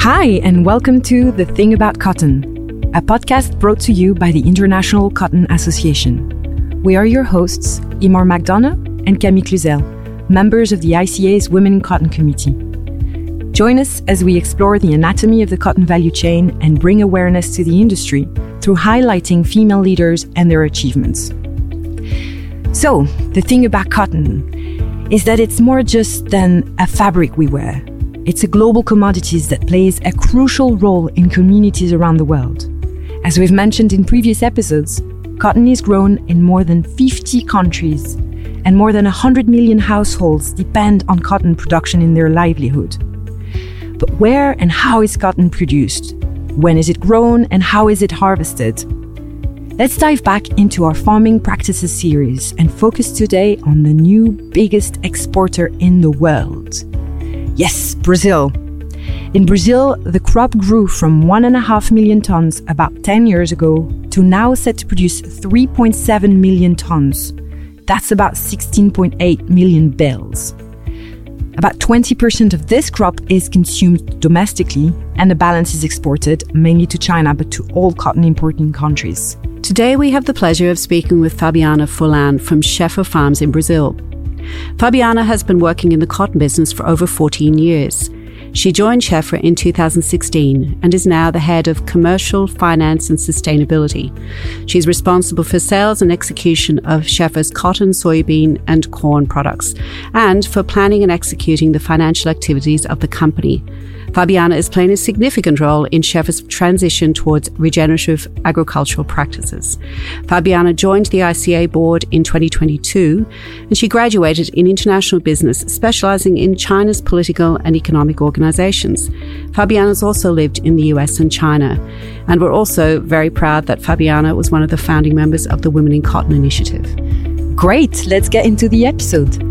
Hi, and welcome to The Thing About Cotton, a podcast brought to you by the International Cotton Association. We are your hosts, Imar McDonough and Camille Cluzel, members of the ICA's Women in Cotton Committee. Join us as we explore the anatomy of the cotton value chain and bring awareness to the industry through highlighting female leaders and their achievements. So, the thing about cotton is that it's more just than a fabric we wear. It's a global commodity that plays a crucial role in communities around the world. As we've mentioned in previous episodes, cotton is grown in more than 50 countries, and more than 100 million households depend on cotton production in their livelihood. But where and how is cotton produced? When is it grown and how is it harvested? Let's dive back into our farming practices series and focus today on the new biggest exporter in the world. Yes, Brazil. In Brazil, the crop grew from 1.5 million tons about 10 years ago to now set to produce 3.7 million tons. That's about 16.8 million bales. About 20% of this crop is consumed domestically, and the balance is exported, mainly to China, but to all cotton importing countries. Today we have the pleasure of speaking with Fabiana Furlan from Scheffer Farms in Brazil. Fabiana has been working in the cotton business for over 14 years. She joined Scheffer in 2016 and is now the head of commercial, finance and sustainability. She's responsible for sales and execution of Scheffer's cotton, soybean and corn products, and for planning and executing the financial activities of the company. Fabiana is playing a significant role in Scheffer's transition towards regenerative agricultural practices. Fabiana joined the ICA board in 2022, and she graduated in international business, specializing in China's political and economic organizations. Fabiana's also lived in the US and China, and we're also very proud that Fabiana was one of the founding members of the Women in Cotton Initiative. Great, let's get into the episode.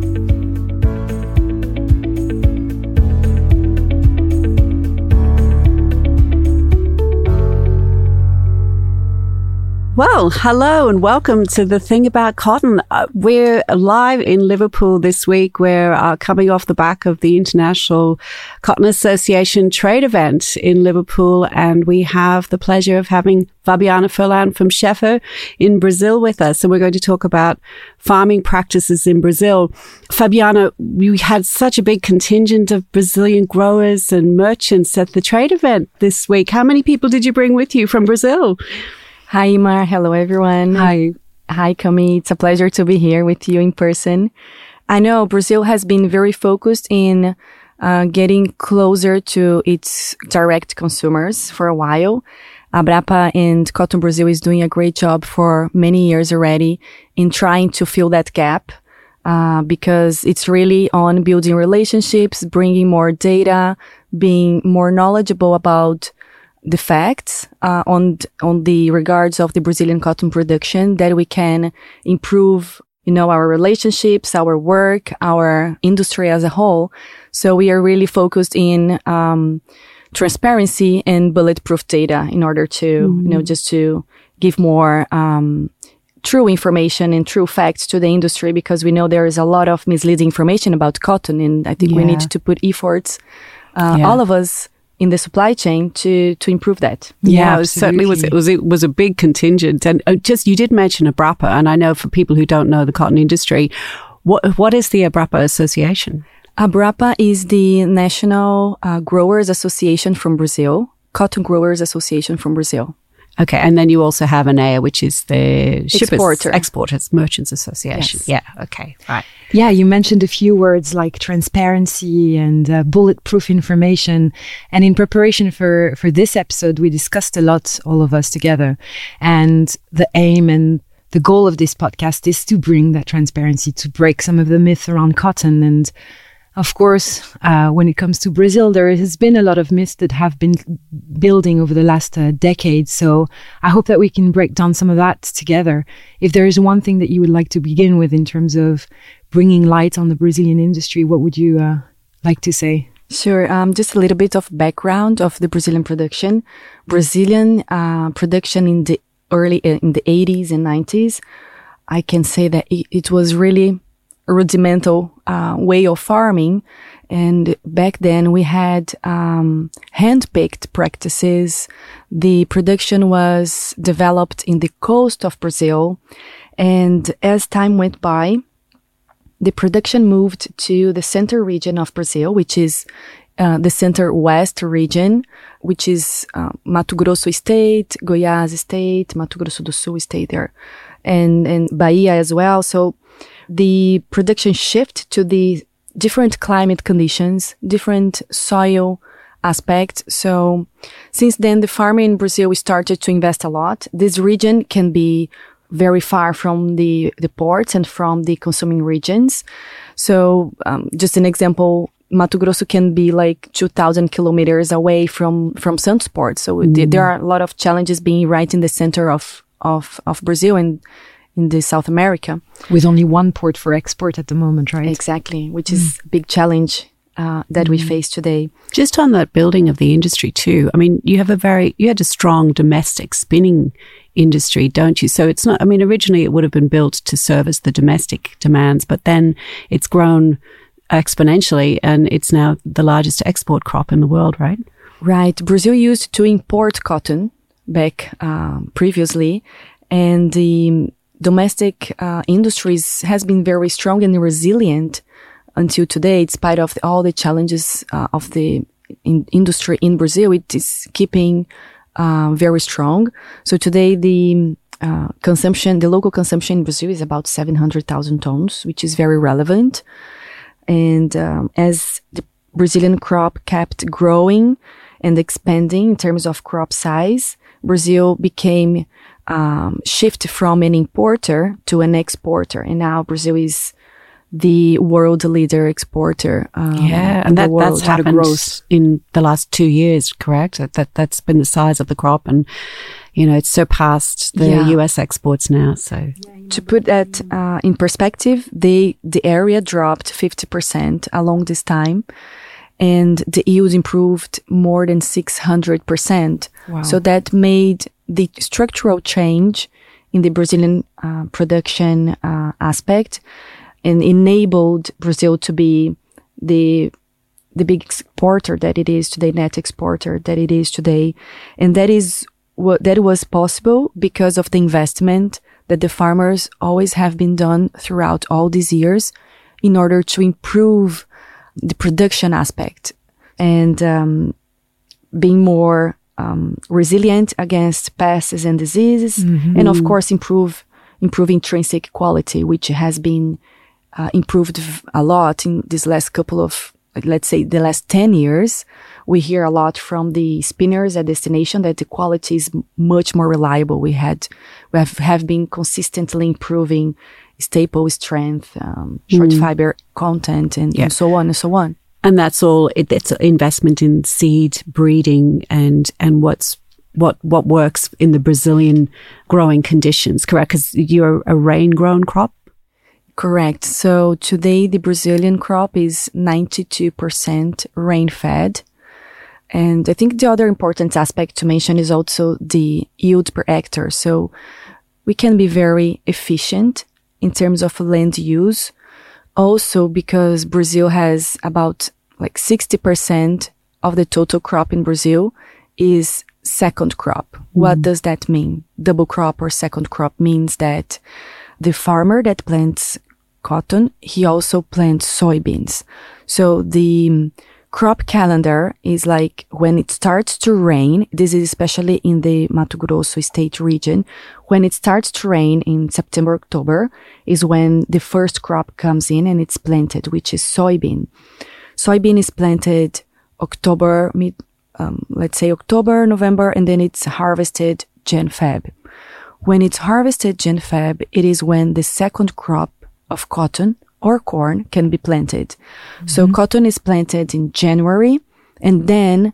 Well, hello and welcome to The Thing About Cotton. We're live in Liverpool this week. We're coming off the back of the International Cotton Association trade event in Liverpool, and we have the pleasure of having Fabiana Furlan from Scheffer in Brazil with us. And we're going to talk about farming practices in Brazil. Fabiana, we had such a big contingent of Brazilian growers and merchants at the trade event this week. How many people did you bring with you from Brazil? Hi, Imar. Hello, everyone. Hi, Camille. It's a pleasure to be here with you in person. I know Brazil has been very focused in getting closer to its direct consumers for a while. Abrapa and Cotton Brazil is doing a great job for many years already in trying to fill that gap because it's really on building relationships, bringing more data, being more knowledgeable about the facts on the regards of the Brazilian cotton production that we can improve, our relationships, our work, our industry as a whole. So we are really focused in transparency and bulletproof data in order to, just to give more true information and true facts to the industry, because we know there is a lot of misleading information about cotton, and I think we need to put efforts, all of us, in the supply chain to improve that. Yeah, it certainly was. It was a big contingent, and you did mention Abrapa, and I know for people who don't know the cotton industry, what is the Abrapa Association? Abrapa is the National Growers Association from Brazil, Cotton Growers Association from Brazil. Okay, and then you also have ANEA, which is the Exporters Merchants Association. Yes. Yeah, okay, right. Yeah, you mentioned a few words like transparency and bulletproof information. And in preparation for this episode, we discussed a lot, all of us together. And the aim and the goal of this podcast is to bring that transparency, to break some of the myths around cotton. And of course, when it comes to Brazil, there has been a lot of myths that have been building over the last decade. So I hope that we can break down some of that together. If there is one thing that you would like to begin with in terms of bringing light on the Brazilian industry, what would you like to say? Sure. Just a little bit of background of the Brazilian production. Brazilian production in the 80s and 90s, I can say that it was really rudimental way of farming, And back then we had hand-picked practices. The production was developed in the coast of Brazil. And as time went by, the production moved to the center region of Brazil, which is the center-west region, which is Mato Grosso State, Goiás State, Mato Grosso do Sul State there, and Bahia as well. So the production shift to the different climate conditions, different soil aspects. So since then, the farming in Brazil, we started to invest a lot. This region can be very far from the ports and from the consuming regions. So just an example, Mato Grosso can be like 2,000 kilometers away from Santos Port. So there are a lot of challenges being right in the center of Brazil and in the South America. With only one port for export at the moment, right? Exactly, which is a big challenge that we face today. Just on that building of the industry too, I mean, you had a strong domestic spinning industry, don't you? So it's not, I mean, originally it would have been built to service the domestic demands, but then it's grown exponentially and it's now the largest export crop in the world, right? Right. Brazil used to import cotton back previously, and the domestic industries has been very strong and resilient until today. In spite of all the challenges of the industry in Brazil, it is keeping very strong. So today the local consumption in Brazil is about 700,000 tons, which is very relevant. And as the Brazilian crop kept growing and expanding in terms of crop size, Brazil became shift from an importer to an exporter. And now Brazil is the world leader exporter. And that's happened in the last 2 years, correct? That's been the size of the crop, and it's surpassed the US exports now. So to put that in perspective, the area dropped 50% along this time, and the yield improved more than 600%. Wow. So that made the structural change in the Brazilian production aspect, and enabled Brazil to be the big exporter that it is today, net exporter that it is today. And that was possible because of the investment that the farmers always have been done throughout all these years in order to improve the production aspect and being more resilient against pests and diseases, and of course improve intrinsic quality, which has been improved a lot in this last couple of, let's say, the last 10 years. We hear a lot from the spinners at destination that the quality is much more reliable. We have been consistently improving staple strength, short fiber content, and so on and so on. And that's all. It's investment in seed breeding and what works in the Brazilian growing conditions, correct? Because you're a rain-grown crop. Correct. So today the Brazilian crop is 92% rain-fed. And I think the other important aspect to mention is also the yield per hectare. So we can be very efficient in terms of land use. Also because Brazil has about like 60% of the total crop in Brazil is second crop. What does that mean? Double crop or second crop means that the farmer that plants cotton, he also plants soybeans. So the crop calendar is like when it starts to rain, this is especially in the Mato Grosso state region, when it starts to rain in September, October is when the first crop comes in and it's planted, which is soybean. Soybean is planted October, let's say October, November, and then it's harvested Jan-Feb. When it's harvested Jan-Feb, it is when the second crop of cotton or corn can be planted. So cotton is planted in January, and then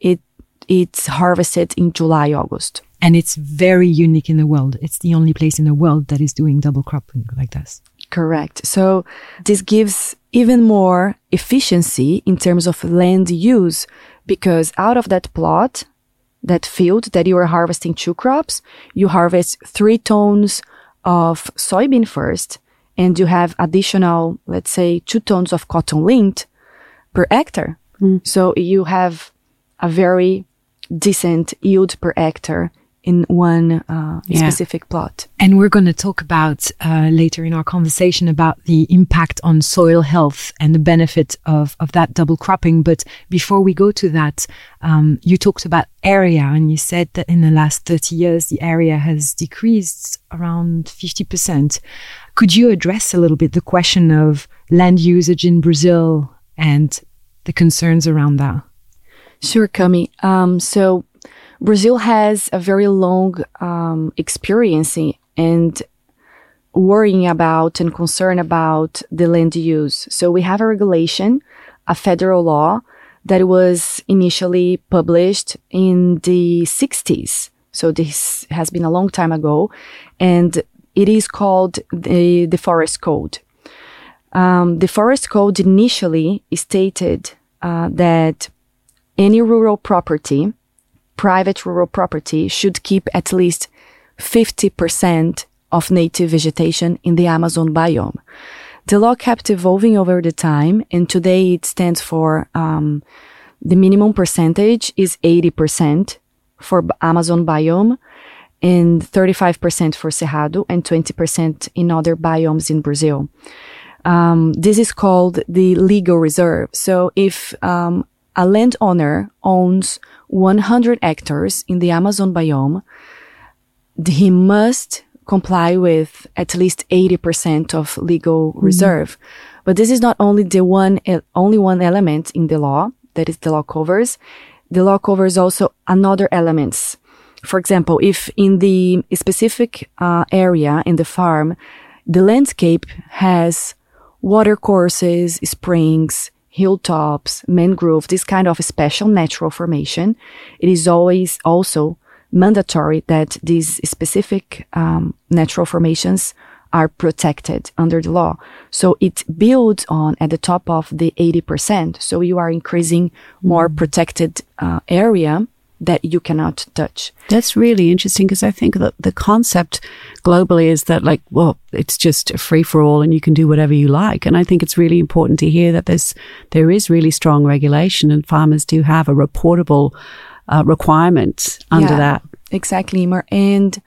it's harvested in July, August. And it's very unique in the world. It's the only place in the world that is doing double cropping like this. Correct. So this gives even more efficiency in terms of land use, because out of that plot, that field that you are harvesting 2 crops, you harvest 3 tons of soybean first, and you have additional, let's say, 2 tons of cotton linked. per hectare. So you have a very decent yield per hectare in one specific plot. And we're going to talk about later in our conversation about the impact on soil health and the benefit of that double cropping. But before we go to that, you talked about area, and you said that in the last 30 years, the area has decreased around 50%. Could you address a little bit the question of land usage in Brazil and the concerns around that? Sure, Cami. So Brazil has a very long experience and worrying about and concern about the land use. So we have a regulation, a federal law that was initially published in the 60s. So this has been a long time ago, and it is called the Forest Code. The Forest Code initially stated that any rural property, private rural property, should keep at least 50% of native vegetation in the Amazon biome. The law kept evolving over the time, and today it stands for the minimum percentage is 80% for Amazon biome, and 35% for Cerrado, and 20% in other biomes in Brazil. This is called the legal reserve. So if a landowner owns 100 hectares in the Amazon biome, he must comply with at least 80% of legal reserve. But this is not only only one element in the law that is the law covers. The law covers also another elements. For example, if in the specific area in the farm, the landscape has water courses, springs, hilltops, mangrove, this kind of special natural formation, it is always also mandatory that these specific natural formations are protected under the law. So it builds on at the top of the 80%. So you are increasing more protected area that you cannot touch. That's really interesting, because I think that the concept globally is that, like, well, it's just a free for all and you can do whatever you like. And I think it's really important to hear that there is really strong regulation, and farmers do have a reportable requirement under that. Exactly, Imar. And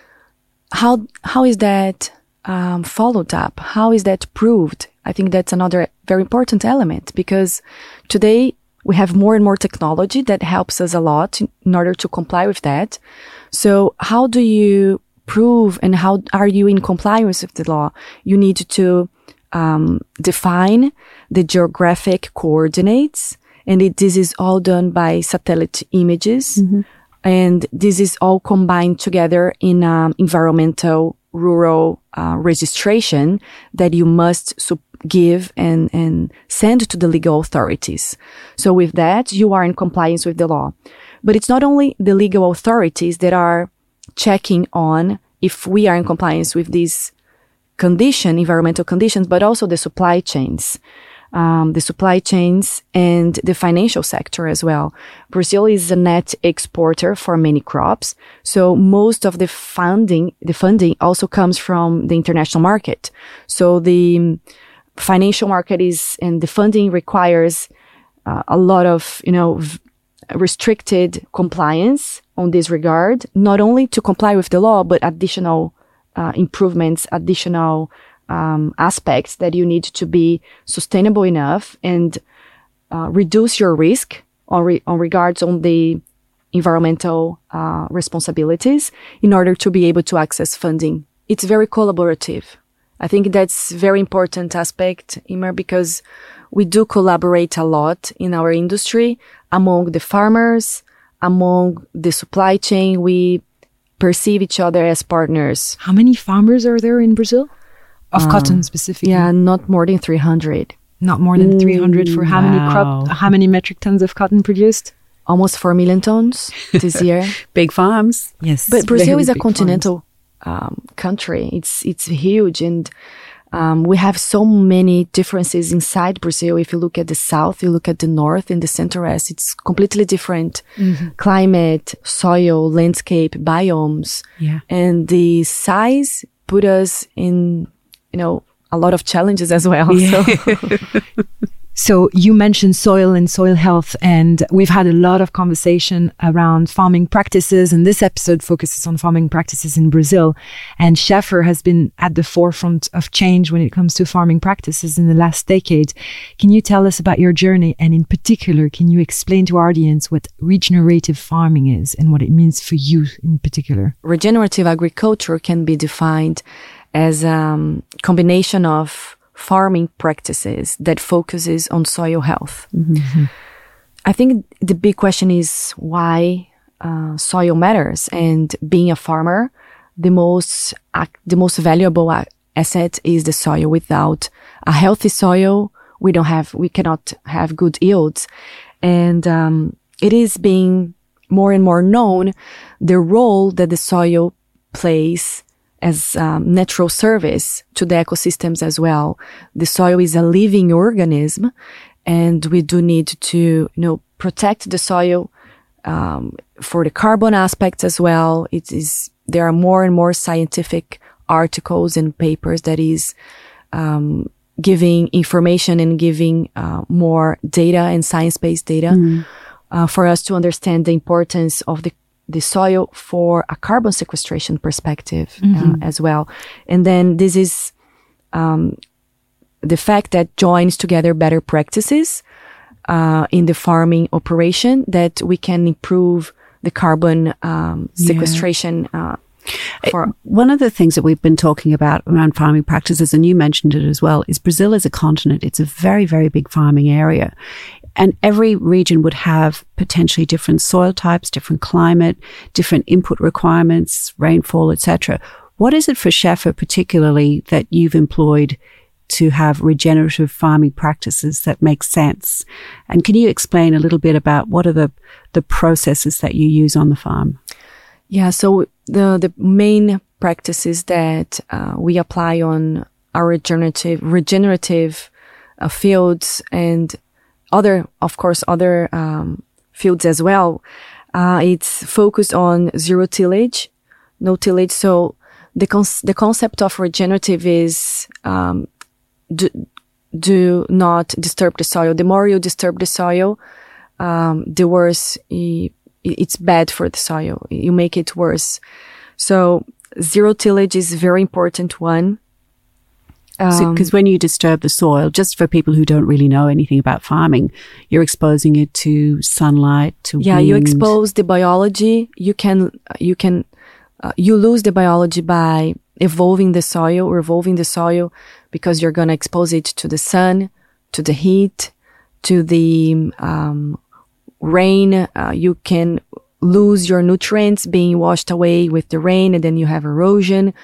how is that followed up? How is that proved? I think that's another very important element, because today we have more and more technology that helps us a lot in order to comply with that. So how do you prove, and how are you in compliance with the law? You need to define the geographic coordinates, and this is all done by satellite images. And this is all combined together in environmental rural registration that you must give and send to the legal authorities. So with that, you are in compliance with the law. But it's not only the legal authorities that are checking on if we are in compliance with these environmental conditions, but also the supply chains. And the financial sector as well. Brazil is a net exporter for many crops. So most of the funding also comes from the international market. So the financial market and the funding requires a lot of, restricted compliance on this regard, not only to comply with the law, but additional improvements, additional aspects that you need to be sustainable enough and reduce your risk on regards on the environmental responsibilities in order to be able to access funding. It's very collaborative. I think that's very important aspect, Imer, because we do collaborate a lot in our industry among the farmers, among the supply chain. We perceive each other as partners. How many farmers are there in Brazil? Of cotton specifically? Yeah, not more than 300. Not more than 300 for how many metric tons of cotton produced? Almost 4 million tons this year. Big farms. Yes. But Brazil is a continental country. It's huge, and we have so many differences inside Brazil. If you look at the south, you look at the north and the center-west, it's completely different. Climate, soil, landscape, biomes. Yeah. And the size put us in, a lot of challenges as well. Yeah. So. So you mentioned soil and soil health, and we've had a lot of conversation around farming practices, and this episode focuses on farming practices in Brazil. And Schaeffer has been at the forefront of change when it comes to farming practices in the last decade. Can you tell us about your journey? And in particular, can you explain to our audience what regenerative farming is and what it means for you in particular? Regenerative agriculture can be defined as a combination of farming practices that focuses on soil health. Mm-hmm. I think the big question is why soil matters. And being a farmer, the most valuable asset is the soil. Without a healthy soil, we cannot have good yields. And it is being more and more known the role that the soil plays as natural service to the ecosystems as well. The soil is a living organism, and we do need to, protect the soil for the carbon aspects as well. There are more and more scientific articles and papers that is giving information and giving more data and science-based data for us to understand the importance of the soil for a carbon sequestration perspective as well. And then this is the fact that joins together better practices in the farming operation that we can improve the carbon sequestration. One of the things that we've been talking about around farming practices, and you mentioned it as well, is Brazil as a continent. It's a very, very big farming area. And every region would have potentially different soil types, different climate, different input requirements, rainfall, etc. What is it for Schaeffer particularly that you've employed to have regenerative farming practices that make sense? And can you explain a little bit about what are the processes that you use on the farm? Yeah, so the main practices that we apply on our regenerative fields and other fields as well. It's focused on zero tillage, no tillage. So the concept of regenerative is do not disturb the soil. The more you disturb the soil, the worse it's bad for the soil. You make it worse. So zero tillage is a very important one. Because when you disturb the soil, just for people who don't really know anything about farming, you're exposing it to sunlight, to wind. You expose the biology. You lose the biology by revolving the soil because you're going to expose it to the sun, to the heat, to the rain. You can lose your nutrients being washed away with the rain, and then you have erosion.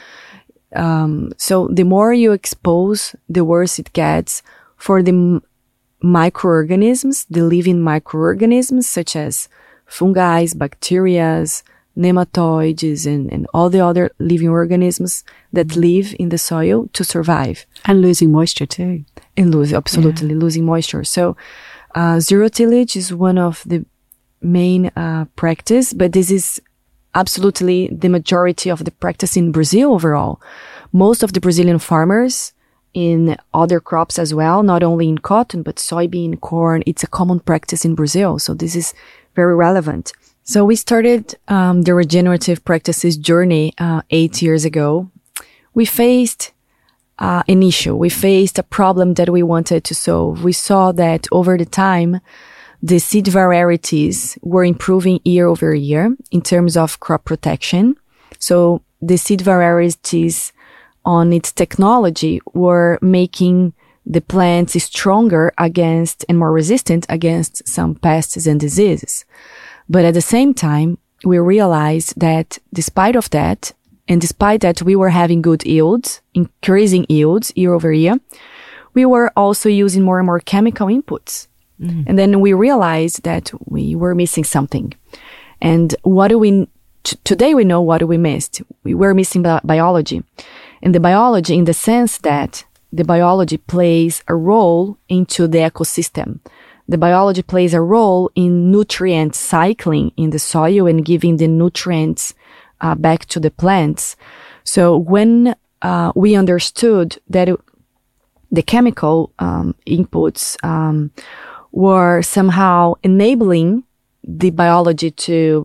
So the more you expose, the worse it gets for the microorganisms, the living microorganisms such as fungi, bacteria, nematoids, and all the other living organisms that live in the soil to survive. And losing moisture too. And losing moisture. So zero tillage is one of the main practice, but this is absolutely the majority of the practice in Brazil overall. Most of the Brazilian farmers in other crops as well, not only in cotton, but soybean, corn, it's a common practice in Brazil. So this is very relevant. So we started the regenerative practices journey 8 years ago. We faced an issue. We faced a problem that we wanted to solve. We saw that over the time, the seed varieties were improving year over year in terms of crop protection. So the seed varieties on its technology were making the plants stronger against and more resistant against some pests and diseases. But at the same time, we realized that despite that, we were having good yields, increasing yields year over year, we were also using more and more chemical inputs. Mm-hmm. And then we realized that we were missing something. And today we know what we missed. We were missing biology. And the biology in the sense that the biology plays a role into the ecosystem. The biology plays a role in nutrient cycling in the soil and giving the nutrients back to the plants. So when we understood that the chemical inputs were somehow enabling the biology to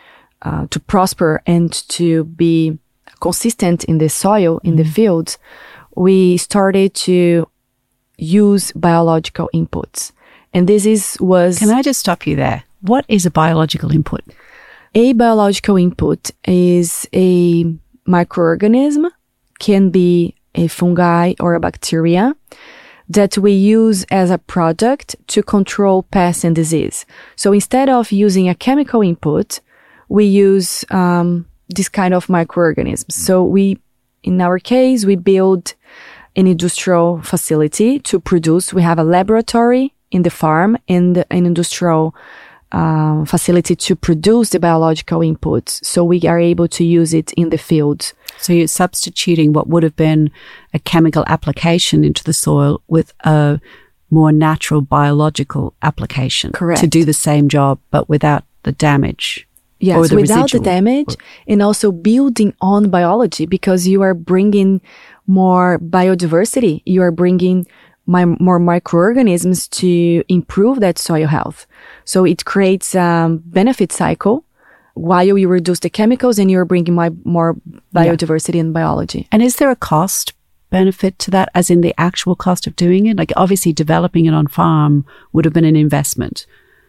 prosper and to be consistent in the soil, in the fields, we started to use biological inputs. And was... Can I just stop you there? What is a biological input? A biological input is a microorganism, can be a fungi or a bacteria, that we use as a product to control pests and disease. So instead of using a chemical input, we use this kind of microorganisms. So in our case, we build an industrial facility to produce. We have a laboratory in the farm and an industrial facility to produce the biological inputs. So we are able to use it in the fields. So you're substituting what would have been a chemical application into the soil with a more natural biological application. Correct. To do the same job, but without the damage. Yes, without the damage, and also building on biology, because you are bringing more biodiversity. You are bringing more microorganisms to improve that soil health. So it creates a benefit cycle while you reduce the chemicals and you're bringing more biodiversity and biology. And is there a cost benefit to that, as in the actual cost of doing it? Like, obviously developing it on farm would have been an investment.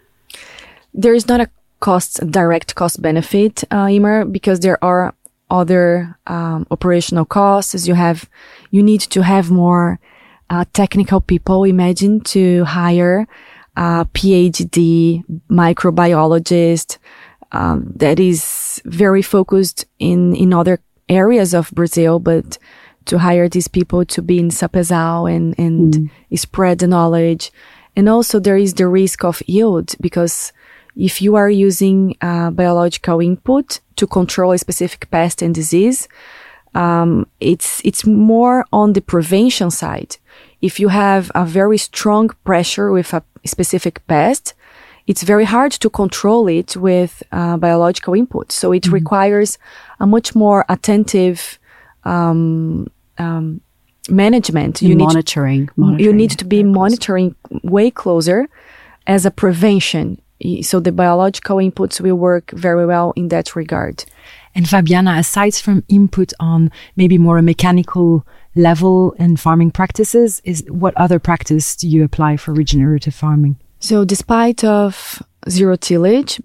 There is not a direct cost benefit, Emer, because there are other operational costs. You need to have more technical people, imagine, to hire a PhD microbiologist that is very focused in other areas of Brazil, but to hire these people to be in Sapezal and spread the knowledge. And also there is the risk of yield, because if you are using biological input to control a specific pest and disease, it's more on the prevention side. If you have a very strong pressure with a specific pest, it's very hard to control it with biological input. So it requires a much more attentive management. Monitoring. You need to be monitoring way closer as a prevention. So the biological inputs will work very well in that regard. And Fabiana, aside from input on maybe more a mechanical level in farming practices, what other practice do you apply for regenerative farming? So despite of zero tillage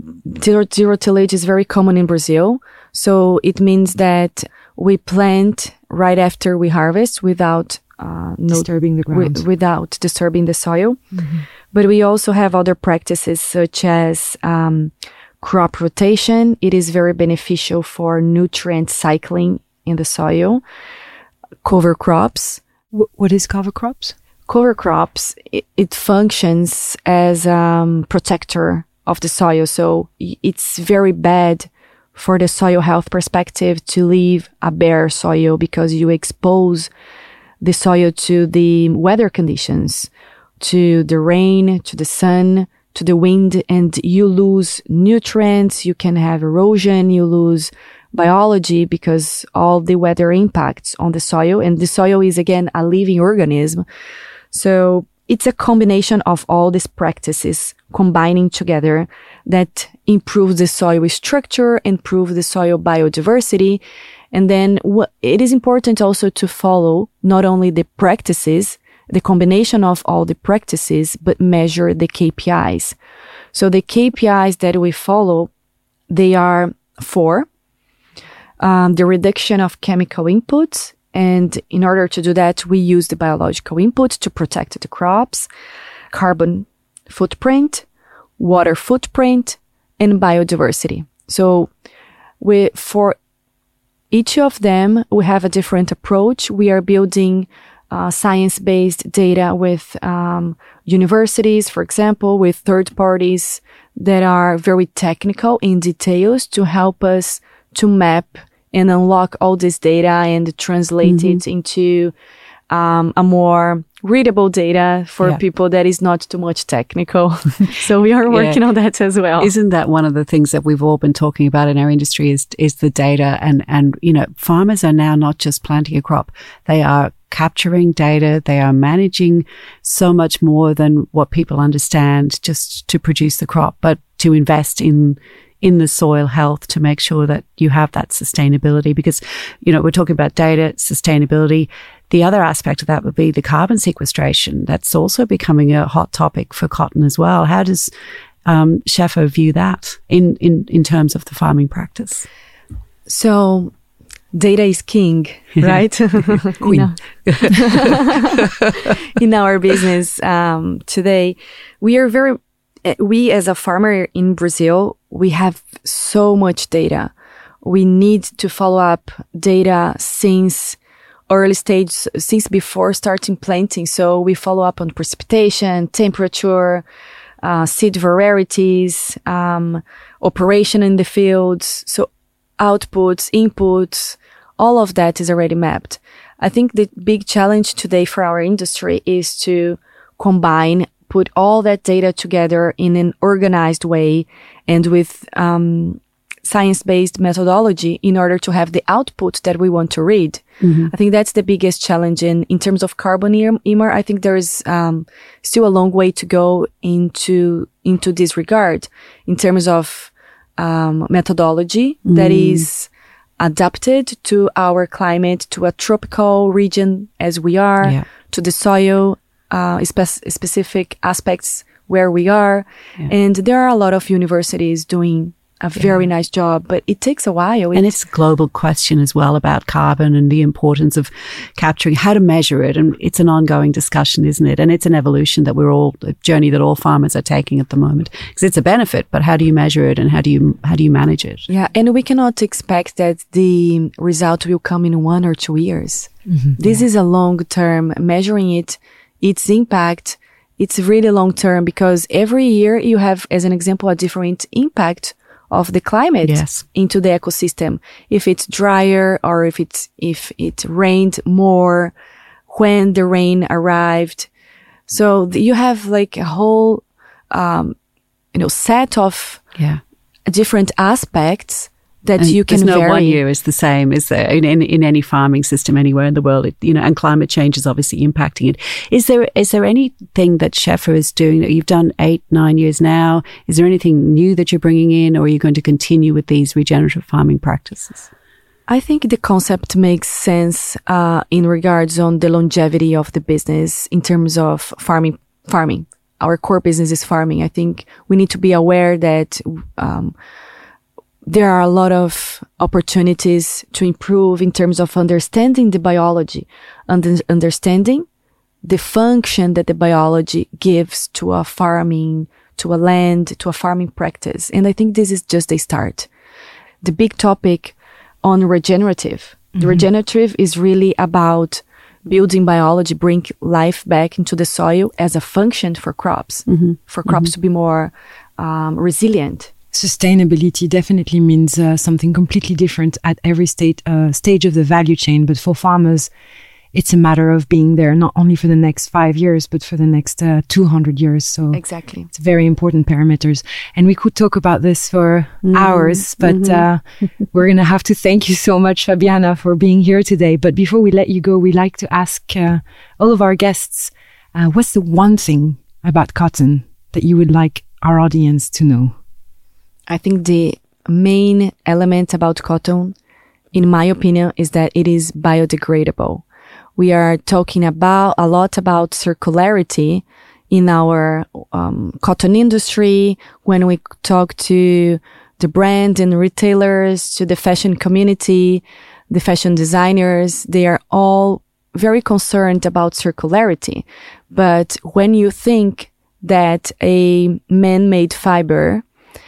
is very common in Brazil. So it means that we plant right after we harvest without disturbing the ground. Without disturbing the soil. Mm-hmm. But we also have other practices such as crop rotation. It is very beneficial for nutrient cycling in the soil. Cover crops. What is cover crops? Cover crops, it functions as protector of the soil. So it's very bad for the soil health perspective to leave a bare soil, because you expose the soil to the weather conditions, to the rain, to the sun, to the wind, and you lose nutrients, you can have erosion, you lose biology because all the weather impacts on the soil, and the soil is again a living organism. So it's a combination of all these practices combining together that improves the soil structure, improves the soil biodiversity. And then it is important also to follow not only the practices, the combination of all the practices, but measure the KPIs. So the KPIs that we follow, they are 4. The reduction of chemical inputs. And in order to do that, we use the biological input to protect the crops, carbon footprint, water footprint, and biodiversity. So for each of them, we have a different approach. We are building science-based data with universities, for example, with third parties that are very technical in details to help us to map and unlock all this data and translate it into a more readable data for people that is not too much technical. So we are working on that as well. Isn't that one of the things that we've all been talking about in our industry is the data, and you know, farmers are now not just planting a crop, they are capturing data. They are managing so much more than what people understand just to produce the crop, but to invest in the soil health to make sure that you have that sustainability. Because, we're talking about data, sustainability. The other aspect of that would be the carbon sequestration. That's also becoming a hot topic for cotton as well. How does Shefa view that in terms of the farming practice? So data is king, right? Queen. In our business today, we as a farmer in Brazil, we have so much data. We need to follow up data since early stage, since before starting planting. So we follow up on precipitation, temperature, seed varieties, operation in the fields. So outputs, inputs, all of that is already mapped. I think the big challenge today for our industry is to put all that data together in an organized way and with science-based methodology in order to have the output that we want to read. Mm-hmm. I think that's the biggest challenge. And in terms of carbon, Emer, I think there is still a long way to go into this regard in terms of methodology that is adapted to our climate, to a tropical region as we are, to the soil specific aspects where we are. Yeah. And there are a lot of universities doing a very nice job, but it takes a while. And it's a global question as well about carbon and the importance of capturing, how to measure it. And it's an ongoing discussion, isn't it? And it's an evolution that a journey that all farmers are taking at the moment. Because it's a benefit, but how do you measure it and how do you manage it? Yeah. And we cannot expect that the result will come in 1 or 2 years. Mm-hmm. This is a long term measuring its impact. It's really long term because every year you have, as an example, a different impact of the climate into the ecosystem. If it's drier or if it rained more, when the rain arrived. So you have like a whole, set of different aspects that you can vary. There's no one year is the same, is there? In any farming system anywhere in the world, and climate change is obviously impacting it. Is there anything that Shefa is doing? You've done 8-9 years now. Is there anything new that you're bringing in, or are you going to continue with these regenerative farming practices? I think the concept makes sense in regards on the longevity of the business in terms of farming. Our core business is farming. I think we need to be aware that there are a lot of opportunities to improve in terms of understanding the biology, understanding the function that the biology gives to a farming, to a land, to a farming practice. And I think this is just a start. The big topic on regenerative. Mm-hmm. The regenerative is really about building biology, bring life back into the soil as a function for crops, for crops to be more resilient. Sustainability definitely means something completely different at every stage of the value chain. But for farmers, it's a matter of being there not only for the next 5 years, but for the next 200 years. So exactly, it's very important parameters. And we could talk about this for hours, but we're going to have to thank you so much, Fabiana, for being here today. But before we let you go, we like to ask all of our guests, what's the one thing about cotton that you would like our audience to know? I think the main element about cotton, in my opinion, is that it is biodegradable. We are talking a lot about circularity in our cotton industry. When we talk to the brand and retailers, to the fashion community, the fashion designers, they are all very concerned about circularity. But when you think that a man-made fiber,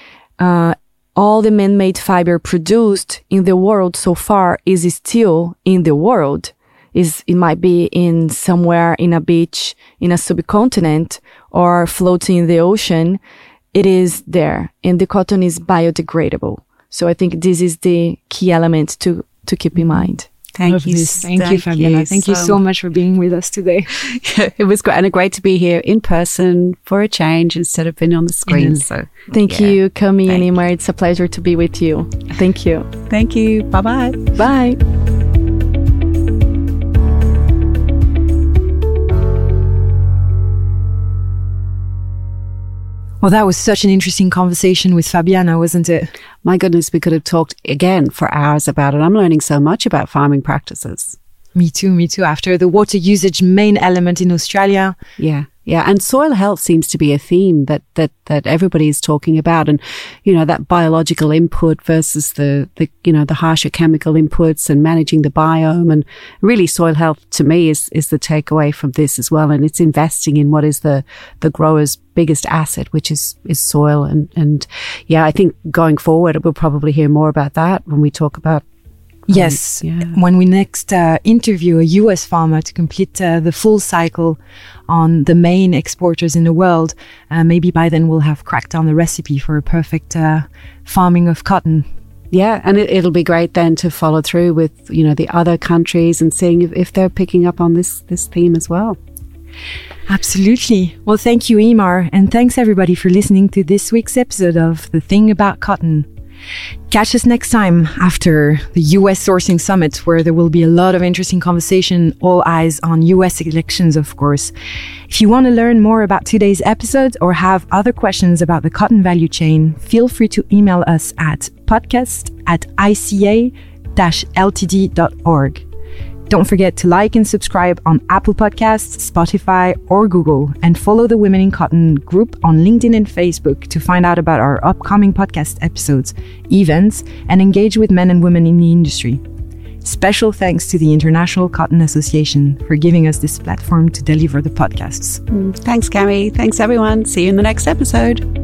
all the man-made fiber produced in the world so far is still in the world. It might be in somewhere in a beach, in a subcontinent, or floating in the ocean. It is there, and the cotton is biodegradable. So I think this is the key element to keep in mind. Thank you, Fabiana. Thank you so much for being with us today. It was great, and great to be here in person for a change instead of being on the screen. So thank you, Cami and Emer. It's a pleasure to be with you. Thank you. Thank you. Bye-bye. Bye. Well, that was such an interesting conversation with Fabiana, wasn't it? My goodness, we could have talked again for hours about it. I'm learning so much about farming practices. Me too. After the water usage main element in Australia. Yeah. And soil health seems to be a theme that everybody's talking about. And, that biological input versus the harsher chemical inputs and managing the biome. And really soil health to me is the takeaway from this as well. And it's investing in what is the grower's biggest asset, which is soil. And I think going forward, we'll probably hear more about that when we talk about yes, when we next interview a US farmer to complete the full cycle on the main exporters in the world, maybe by then we'll have cracked down the recipe for a perfect farming of cotton. Yeah, and it'll be great then to follow through with, the other countries and seeing if they're picking up on this theme as well. Absolutely. Well, thank you, Emer, and thanks everybody for listening to this week's episode of The Thing About Cotton. Catch us next time after the US Sourcing Summit, where there will be a lot of interesting conversation, all eyes on US elections, of course. If you want to learn more about today's episode or have other questions about the cotton value chain, feel free to email us at podcast@ica-ltd.org. Don't forget to like and subscribe on Apple Podcasts, Spotify, or Google, and follow the Women in Cotton group on LinkedIn and Facebook to find out about our upcoming podcast episodes, events, and engage with men and women in the industry. Special thanks to the International Cotton Association for giving us this platform to deliver the podcasts. Thanks, Cami. Thanks, everyone. See you in the next episode.